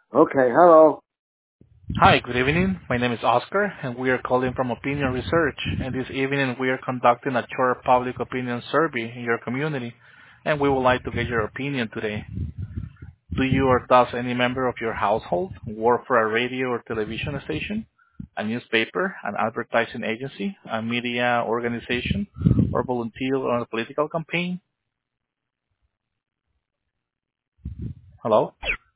Okay, hello. Hi, good evening. My name is Oscar, and we are calling from Opinion Research. And this evening, we are conducting a short public opinion survey in your community, and we would like to get your opinion today. Do you or does any member of your household work for a radio or television station, a newspaper, an advertising agency, a media organization, or volunteer on a political campaign? Hello?